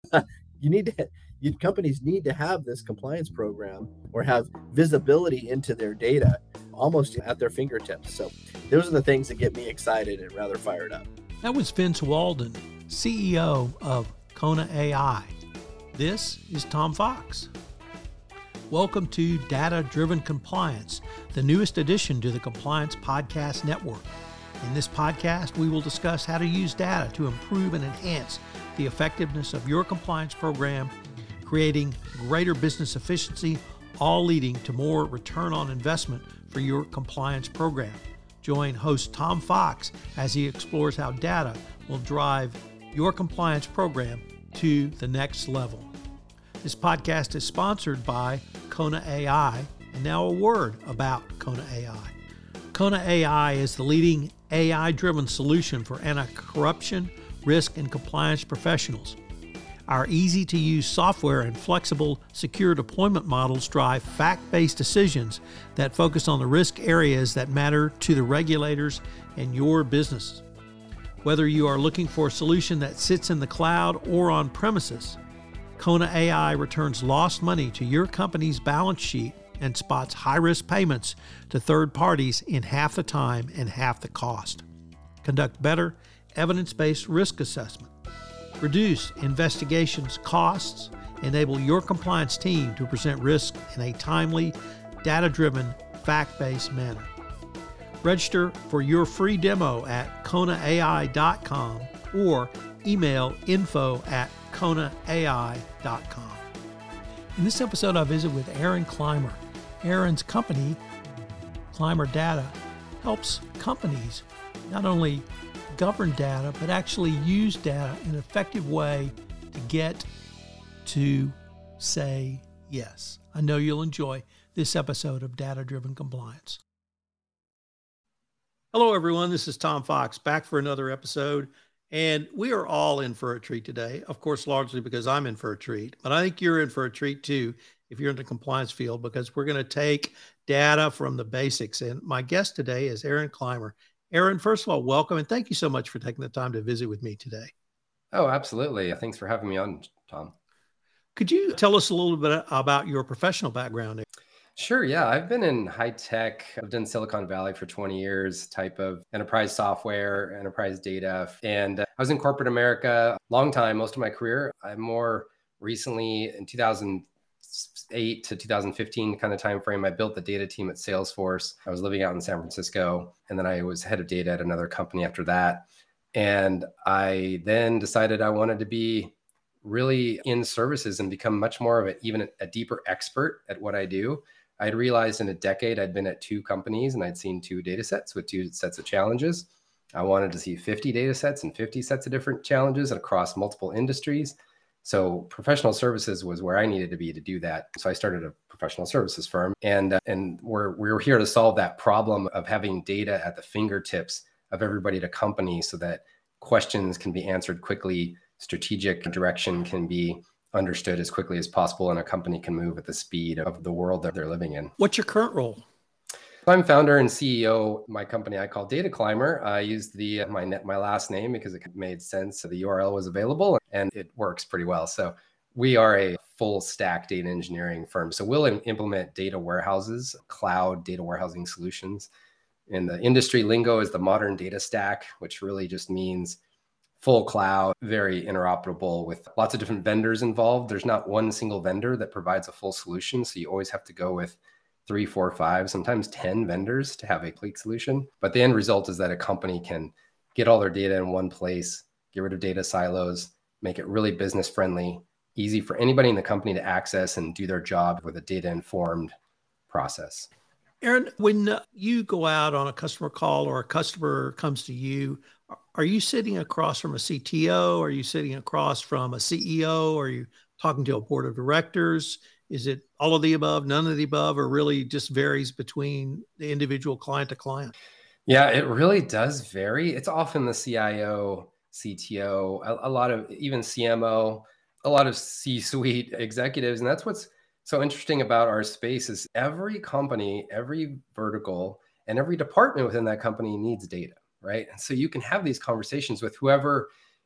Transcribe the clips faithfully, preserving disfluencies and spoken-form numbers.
you need to, you, companies need to have this compliance program or have visibility into their data almost at their fingertips. So those are the things that get me excited and rather fired up. That was Vince Walden, C E O of Kona A I. This is Tom Fox. Welcome to Data Driven Compliance, the newest addition to the Compliance Podcast Network. In this podcast, we will discuss how to use data to improve and enhance the effectiveness of your compliance program, creating greater business efficiency, all leading to more return on investment for your compliance program. Join host Tom Fox as he explores how data will drive your compliance program to the next level. This podcast is sponsored by Kona A I, and now a word about Kona A I. Kona A I is the leading A I-driven solution for anti-corruption, risk, and compliance professionals. Our easy-to-use software and flexible, secure deployment models drive fact-based decisions that focus on the risk areas that matter to the regulators and your business. Whether you are looking for a solution that sits in the cloud or on premises, Kona A I returns lost money to your company's balance sheet and spots high-risk payments to third parties in half the time and half the cost. Conduct better evidence-based risk assessment. Reduce investigations costs. Enable your compliance team to present risk in a timely, data-driven, fact-based manner. Register for your free demo at kona A I dot com or email info at kona A I dot com. In this episode, I visit with Aaron Clymer. Aaron's company, Clymer Data, helps companies not only govern data, but actually use data in an effective way to get to say yes. I know you'll enjoy this episode of Data Driven Compliance. Hello, everyone. This is Tom Fox, back for another episode. And we are all in for a treat today, of course, largely because I'm in for a treat. But I think you're in for a treat, too, if you're in the compliance field, because we're going to take data from the basics. And my guest today is Aaron Clymer. Aaron, first of all, welcome. And thank you so much for taking the time to visit with me today. Oh, absolutely. Thanks for having me on, Tom. Could you tell us a little bit about your professional background? Sure. Yeah. I've been in high tech. I've done Silicon Valley for twenty years, type of enterprise software, enterprise data. And uh, I was in corporate America a long time, most of my career. I more recently in two thousand eight to two thousand fifteen kind of time frame, I built the data team at Salesforce. I was living out in San Francisco, and then I was head of data at another company after that. And I then decided I wanted to be really in services and become much more of a, even a, a deeper expert at what I do. I'd realized in a decade, I'd been at two companies and I'd seen two data sets with two sets of challenges. I wanted to see fifty data sets and fifty sets of different challenges across multiple industries. So professional services was where I needed to be to do that. So I started a professional services firm, and, uh, and we're, we're here to solve that problem of having data at the fingertips of everybody at a company so that questions can be answered quickly, strategic direction can be understood as quickly as possible, and a company can move at the speed of the world that they're living in. What's your current role? I'm founder and C E O of my company I call Data Clymer. I used the my net, my last name because it made sense. So the U R L was available and it works pretty well. So we are a full stack data engineering firm. So we'll implement data warehouses, cloud data warehousing solutions. And the industry lingo is the modern data stack, which really just means full cloud, very interoperable with lots of different vendors involved. There's not one single vendor that provides a full solution. So you always have to go with three, four, five, sometimes ten vendors to have a complete solution. But the end result is that a company can get all their data in one place, get rid of data silos, make it really business friendly, easy for anybody in the company to access and do their job with a data informed process. Aaron, when you go out on a customer call or a customer comes to you, are you sitting across from a C T O? Are you sitting across from a C E O? Are you talking to a board of directors? Is it all of the above, none of the above, or really just varies between the individual client to client? Yeah, it really does vary. It's often the C I O, C T O, a, a lot of even C M O, a lot of C-suite executives. And that's what's so interesting about our space is every company, every vertical, and every department within that company needs data, right? And so you can have these conversations with whoever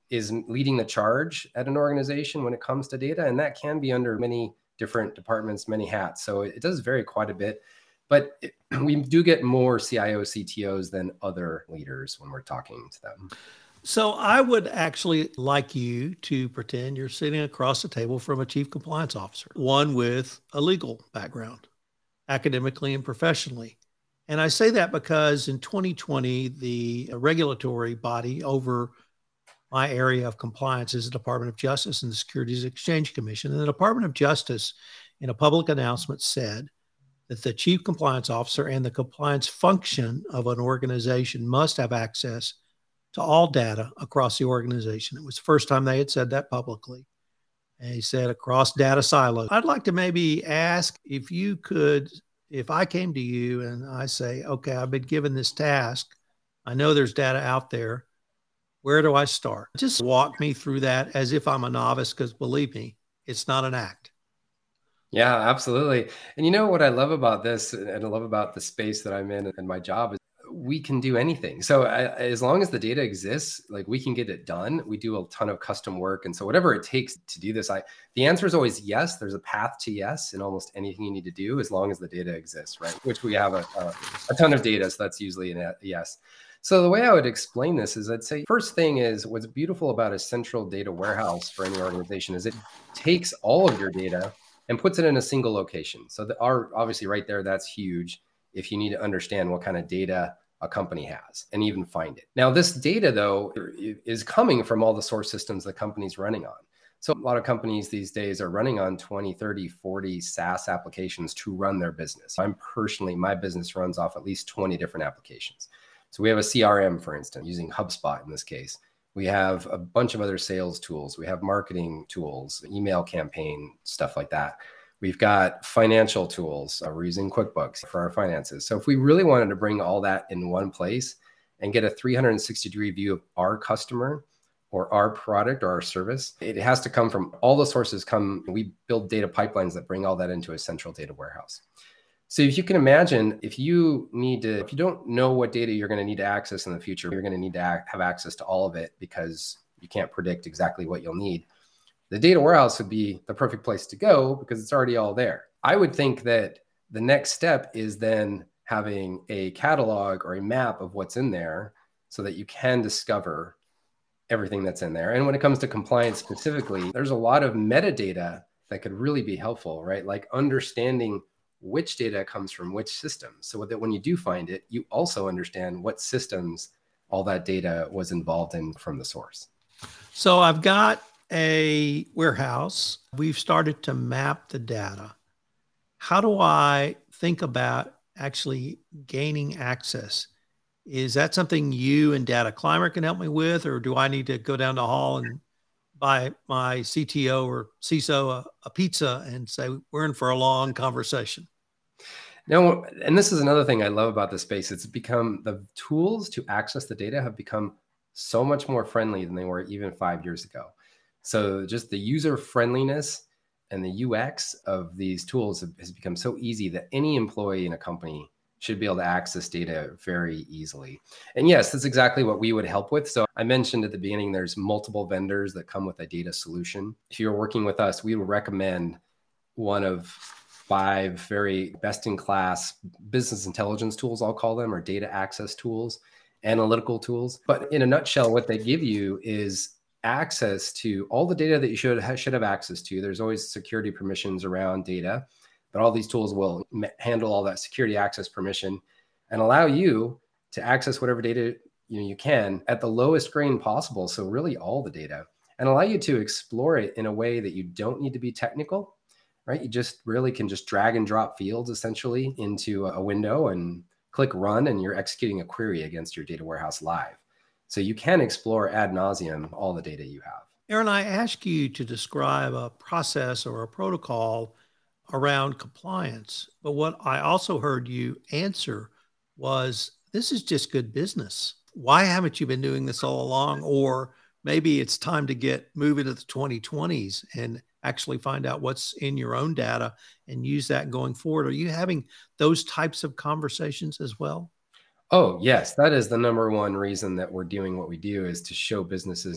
is leading the charge at an organization when it comes to data. And that can be under many different departments, many hats. So it does vary quite a bit. But it, we do get more C I Os, C T Os than other leaders when we're talking to them. So I would actually like you to pretend you're sitting across the table from a chief compliance officer, one with a legal background, academically and professionally. And I say that because in twenty twenty, the regulatory body over my area of compliance is the Department of Justice and the Securities Exchange Commission. And the Department of Justice, in a public announcement, said that the chief compliance officer and the compliance function of an organization must have access to all data across the organization. It was the first time they had said that publicly. And he said across data silos. I'd like to maybe ask if you could, if I came to you and I say, okay, I've been given this task. I know there's data out there. Where do I start? Just walk me through that as if I'm a novice, because believe me, it's not an act. Yeah, absolutely. And you know what I love about this, and I love about the space that I'm in and my job, is we can do anything. So I, as long as the data exists, like we can get it done. We do a ton of custom work. And so whatever it takes to do this, I, the answer is always yes. There's a path to yes in almost anything you need to do, as long as the data exists, right? Which we have a, a, a ton of data. So that's usually a yes. So the way I would explain this is I'd say first thing is what's beautiful about a central data warehouse for any organization is it takes all of your data and puts it in a single location. So the, our, obviously right there, that's huge if you need to understand what kind of data a company has and even find it. Now, this data, though, is coming from all the source systems the company's running on. So a lot of companies these days are running on twenty, thirty, forty SaaS applications to run their business. I'm personally, my business runs off at least twenty different applications. So we have a C R M, for instance, using HubSpot in this case. We have a bunch of other sales tools. We have marketing tools, email campaign, stuff like that. We've got financial tools. Uh, we're using QuickBooks for our finances. So if we really wanted to bring all that in one place and get a three hundred sixty degree view of our customer or our product or our service, it has to come from all the sources come. We build data pipelines that bring all that into a central data warehouse. So if you can imagine, if you need to, if you don't know what data you're going to need to access in the future, you're going to need to act, have access to all of it because you can't predict exactly what you'll need. The data warehouse would be the perfect place to go because it's already all there. I would think that the next step is then having a catalog or a map of what's in there so that you can discover everything that's in there. And when it comes to compliance specifically, there's a lot of metadata that could really be helpful, right? Like understanding which data comes from which systems, so that when you do find it, you also understand what systems all that data was involved in from the source. So I've got a warehouse. We've started to map the data. How do I think about actually gaining access? Is that something you and Data Climber can help me with, or do I need to go down the hall and buy my C T O or C I S O a, a pizza and say, we're in for a long conversation? No, and this is another thing I love about this space. It's become, the tools to access the data have become so much more friendly than they were even five years ago. So just the user friendliness and the U X of these tools has become so easy that any employee in a company should be able to access data very easily. And yes, that's exactly what we would help with. So I mentioned at the beginning, there's multiple vendors that come with a data solution. If you're working with us, we would recommend one of five very best-in-class business intelligence tools, I'll call them, or data access tools, analytical tools. But in a nutshell, what they give you is access to all the data that you should have, should have access to. There's always security permissions around data, but all these tools will handle all that security access permission and allow you to access whatever data you know you can at the lowest grain possible. So really all the data, and allow you to explore it in a way that you don't need to be technical, right? You just really can just drag and drop fields essentially into a window and click run, and you're executing a query against your data warehouse live. So you can explore ad nauseum all the data you have. Aaron, I ask you to describe a process or a protocol around compliance, but what I also heard you answer was, this is just good business. Why haven't you been doing this all along? Or maybe it's time to get moving to the twenty twenties and actually find out what's in your own data and use that going forward. Are you having those types of conversations as well? Oh, yes. That is the number one reason that we're doing what we do, is to show businesses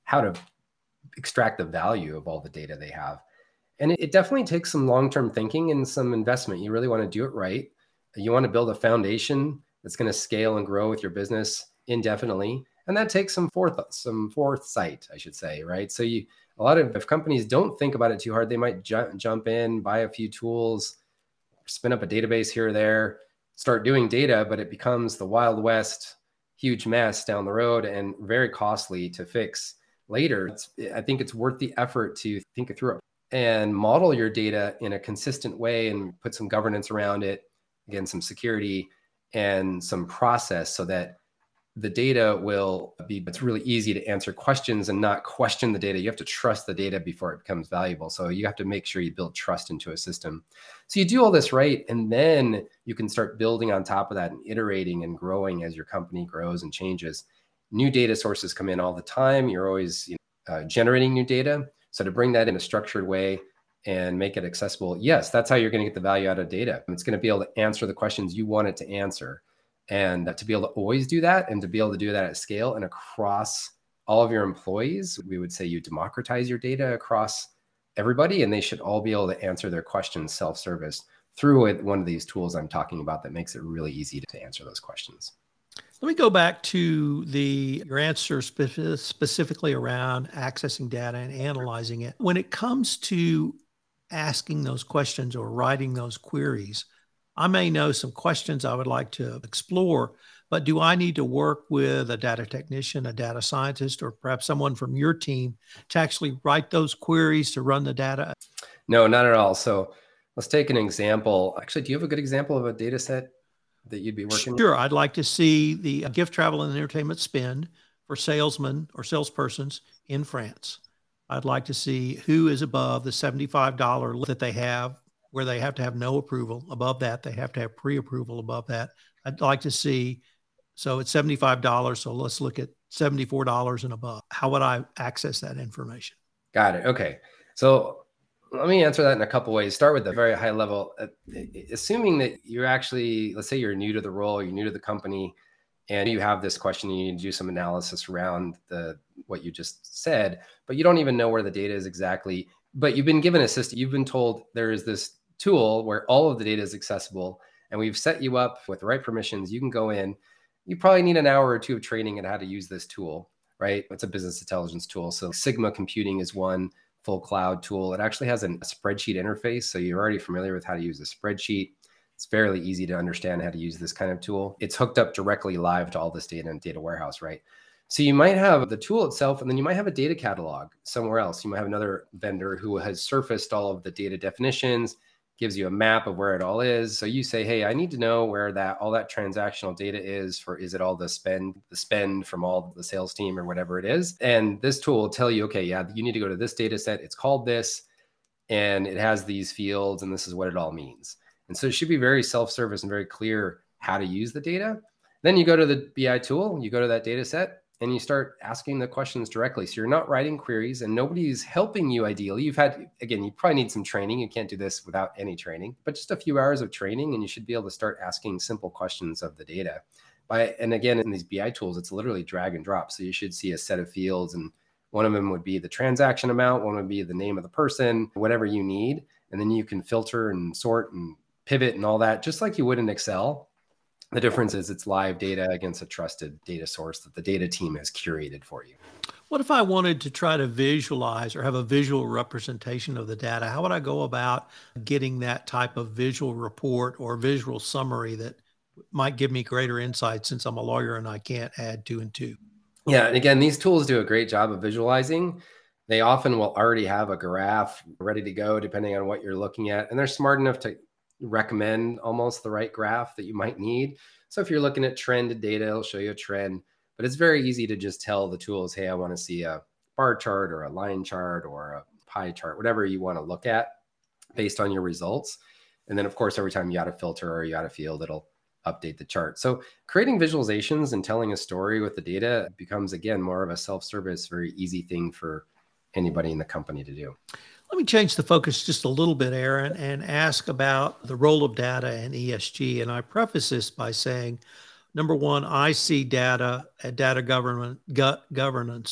how to extract the value of all the data they have. And it, it definitely takes some long-term thinking and some investment. You really want to do it right. You want to build a foundation that's going to scale and grow with your business indefinitely. And that takes some forethought, some foresight, I should say, right? So you, a lot of if companies don't think about it too hard, they might ju- jump in, buy a few tools, spin up a database here or there, start doing data, but it becomes the Wild West, huge mess down the road and very costly to fix later. It's, I think it's worth the effort to think it through and model your data in a consistent way and put some governance around it, again, some security and some process so that the data will be, it's really easy to answer questions and not question the data. You have to trust the data before it becomes valuable. So you have to make sure you build trust into a system. So you do all this right, and then you can start building on top of that and iterating and growing as your company grows and changes. New data sources come in all the time. You're always you know, uh, generating new data. So to bring that in a structured way and make it accessible, yes, that's how you're going to get the value out of data. It's going to be able to answer the questions you want it to answer. And to be able to always do that and to be able to do that at scale and across all of your employees, we would say you democratize your data across everybody, and they should all be able to answer their questions self-service through one of these tools I'm talking about that makes it really easy to answer those questions. Let me go back to the your answer spe- specifically around accessing data and analyzing it. When it comes to asking those questions or writing those queries, I may know some questions I would like to explore, but do I need to work with a data technician, a data scientist, or perhaps someone from your team to actually write those queries to run the data? No, not at all. So let's take an example. Actually, do you have a good example of a data set that you'd be working with? Sure. I'd like to see the gift, travel, and entertainment spend for salesmen or salespersons in France. I'd like to see who is above the seventy-five dollars that they have, where they have to have no approval. Above that, they have to have pre-approval above that. I'd like to see, so it's seventy-five dollars. So let's look at seventy-four dollars and above. How would I access that information? Got it. Okay. So let me answer that in a couple ways. Start with the very high level. Uh, assuming that you're actually, let's say you're new to the role, you're new to the company, and you have this question, you need to do some analysis around the what you just said, but you don't even know where the data is exactly. But you've been given a system. You've been told there is this tool where all of the data is accessible, and we've set you up with the right permissions. You can go in. You probably need an hour or two of training on how to use this tool, right? It's a business intelligence tool. So Sigma Computing is one full cloud tool. It actually has a spreadsheet interface. So you're already familiar with how to use a spreadsheet. It's fairly easy to understand how to use this kind of tool. It's hooked up directly live to all this data in a data warehouse, right? So you might have the tool itself, and then you might have a data catalog somewhere else. You might have another vendor who has surfaced all of the data definitions, gives you a map of where it all is. So you say, hey, I need to know where that all that transactional data is for, is it all the spend, the spend from all the sales team or whatever it is. And this tool will tell you, okay, yeah, you need to go to this data set. It's called this, and it has these fields, and this is what it all means. And so it should be very self-service and very clear how to use the data. Then you go to the B I tool, you go to that data set, and you start asking the questions directly. So you're not writing queries and nobody's helping you ideally. You've had, again, you probably need some training. You can't do this without any training, but just a few hours of training and you should be able to start asking simple questions of the data. By, and again, in these B I tools, it's literally drag and drop. So you should see a set of fields, and one of them would be the transaction amount, one would be the name of the person, whatever you need. And then you can filter and sort and pivot and all that, just like you would in Excel. The difference is it's live data against a trusted data source that the data team has curated for you. What if I wanted to try to visualize or have a visual representation of the data? How would I go about getting that type of visual report or visual summary that might give me greater insight, since I'm a lawyer and I can't add two and two? Yeah, and again, these tools do a great job of visualizing. They often will already have a graph ready to go depending on what you're looking at, and they're smart enough to recommend almost the right graph that you might need. So if you're looking at trend data, it'll show you a trend, but it's very easy to just tell the tools, hey, I want to see a bar chart or a line chart or a pie chart, whatever you want to look at based on your results. And then of course, every time you add a filter or you add a field, it'll update the chart. So creating visualizations and telling a story with the data becomes, again, more of a self-service, very easy thing for anybody in the company to do. Let me change the focus just a little bit, Aaron, and ask about the role of data and E S G. And I preface this by saying, number one, I see data and data government, go, governance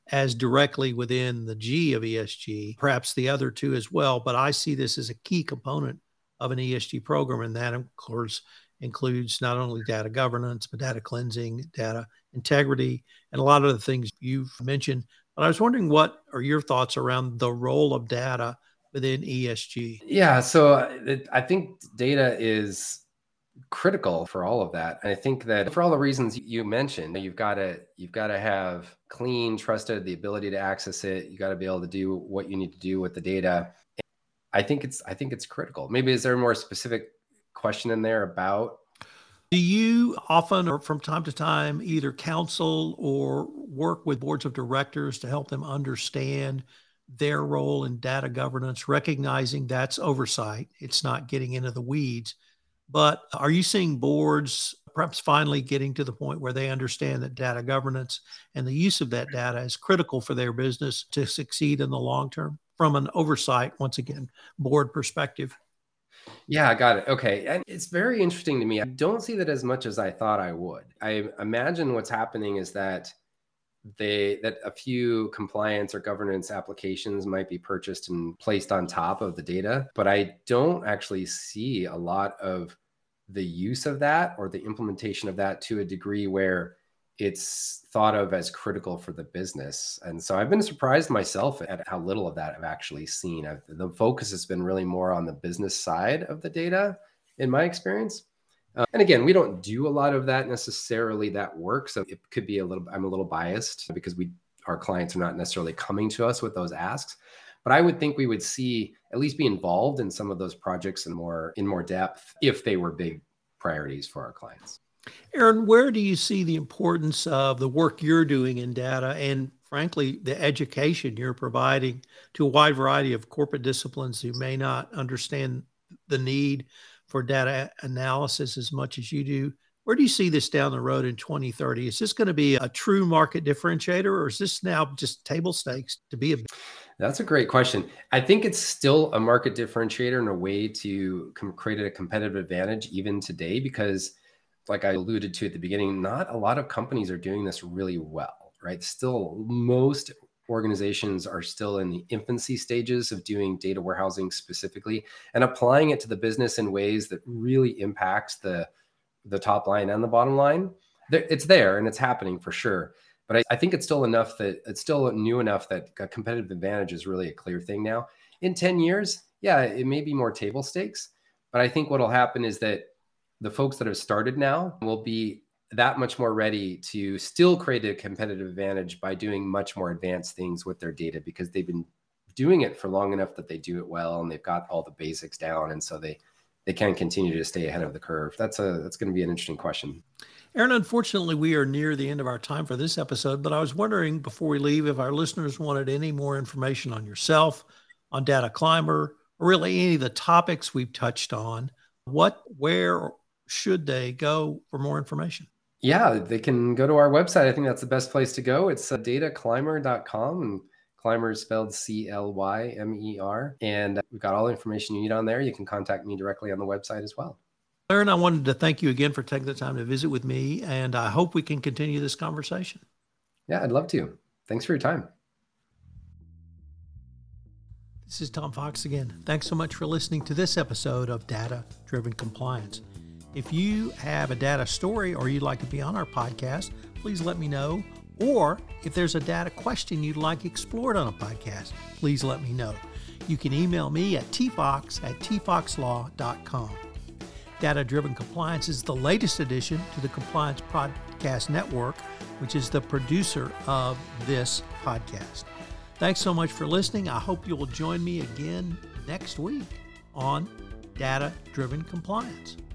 as directly within the G of E S G, perhaps the other two as well. But I see this as a key component of an E S G program. And that, of course, includes not only data governance, but data cleansing, data integrity, and a lot of the things you've mentioned. But I was wondering, what are your thoughts around the role of data within E S G? Yeah, so it, I think data is critical for all of that. And I think that for all the reasons you mentioned, you've got to you've got to have clean, trusted, the ability to access it. You got to be able to do what you need to do with the data. I think it's I think it's critical. Maybe is there a more specific question in there about? Do you often or from time to time either counsel or work with boards of directors to help them understand their role in data governance, recognizing that's oversight? It's not getting into the weeds. But are you seeing boards perhaps finally getting to the point where they understand that data governance and the use of that data is critical for their business to succeed in the long term from an oversight, once again, board perspective? Yeah, I got it. Okay. And it's very interesting to me. I don't see that as much as I thought I would. I imagine what's happening is that they that a few compliance or governance applications might be purchased and placed on top of the data, but I don't actually see a lot of the use of that or the implementation of that to a degree where it's thought of as critical for the business. And so I've been surprised myself at how little of that I've actually seen. I've, the focus has been really more on the business side of the data in my experience. Uh, and again, we don't do a lot of that necessarily, that work. So it could be a little, I'm a little biased because we, our clients are not necessarily coming to us with those asks, but I would think we would see, at least be involved in some of those projects in more, in more depth if they were big priorities for our clients. Aaron, where do you see the importance of the work you're doing in data and, frankly, the education you're providing to a wide variety of corporate disciplines who may not understand the need for data analysis as much as you do? Where do you see this down the road in twenty thirty? Is this going to be a true market differentiator, or is this now just table stakes to be a... That's a great question. I think it's still a market differentiator and a way to com- create a competitive advantage even today, because like I alluded to at the beginning, not a lot of companies are doing this really well, right? Still, most organizations are still in the infancy stages of doing data warehousing specifically and applying it to the business in ways that really impacts the, the top line and the bottom line. It's there and it's happening for sure. But I, I think it's still enough that it's still new enough that a competitive advantage is really a clear thing now. In ten years, yeah, it may be more table stakes, but I think what'll happen is that the folks that have started now will be that much more ready to still create a competitive advantage by doing much more advanced things with their data, because they've been doing it for long enough that they do it well and they've got all the basics down. And so they, they can continue to stay ahead of the curve. That's a, that's going to be an interesting question. Aaron, unfortunately, we are near the end of our time for this episode, but I was wondering before we leave, if our listeners wanted any more information on yourself, on Data Climber, or really any of the topics we've touched on, what, where should they go for more information? Yeah, they can go to our website. I think that's the best place to go. It's uh, data climber dot com, and Climber is spelled C L Y M E R. And we've got all the information you need on there. You can contact me directly on the website as well. Aaron, I wanted to thank you again for taking the time to visit with me, and I hope we can continue this conversation. Yeah, I'd love to. Thanks for your time. This is Tom Fox again. Thanks so much for listening to this episode of Data Driven Compliance. If you have a data story or you'd like to be on our podcast, please let me know. Or if there's a data question you'd like explored on a podcast, please let me know. You can email me at tfox at tfoxlaw dot com. Data Driven Compliance is the latest addition to the Compliance Podcast Network, which is the producer of this podcast. Thanks so much for listening. I hope you will join me again next week on Data Driven Compliance.